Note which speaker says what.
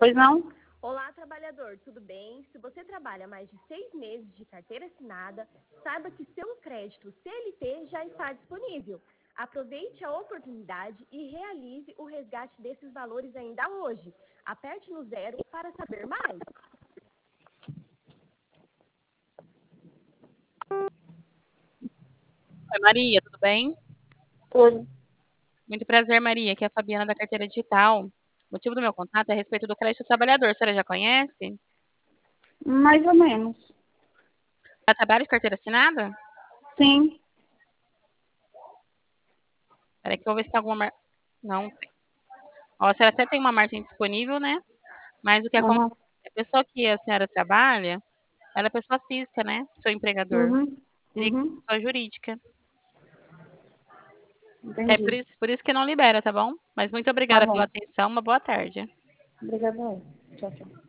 Speaker 1: Pois não?
Speaker 2: Olá, trabalhador, tudo bem? Se você trabalha mais de 6 meses de carteira assinada, saiba que seu crédito CLT já está disponível. Aproveite a oportunidade e realize o resgate desses valores ainda hoje. Aperte no 0 para saber mais.
Speaker 3: Oi, Maria, tudo bem?
Speaker 1: Tudo.
Speaker 3: Muito prazer, Maria. Aqui é a Fabiana da Carteira Digital. O motivo do meu contato é a respeito do crédito trabalhador. A senhora já conhece?
Speaker 1: Mais ou menos.
Speaker 3: Ela trabalha de carteira assinada?
Speaker 1: Sim.
Speaker 3: Peraí que eu vou ver se tem alguma Não tem. Ó, a senhora até tem uma margem disponível, né? Mas o que acontece?
Speaker 1: Uhum.
Speaker 3: A pessoa que a senhora trabalha, ela é pessoa física, né? Seu empregador.
Speaker 1: Uhum.
Speaker 3: Teria que ser
Speaker 1: Uhum.
Speaker 3: pessoa jurídica. É
Speaker 1: Entendi.
Speaker 3: por isso que não libera, tá bom? Mas muito
Speaker 1: Tá
Speaker 3: obrigada pela
Speaker 1: bom.
Speaker 3: atenção. Uma boa tarde.
Speaker 1: Obrigada. Tchau, tchau.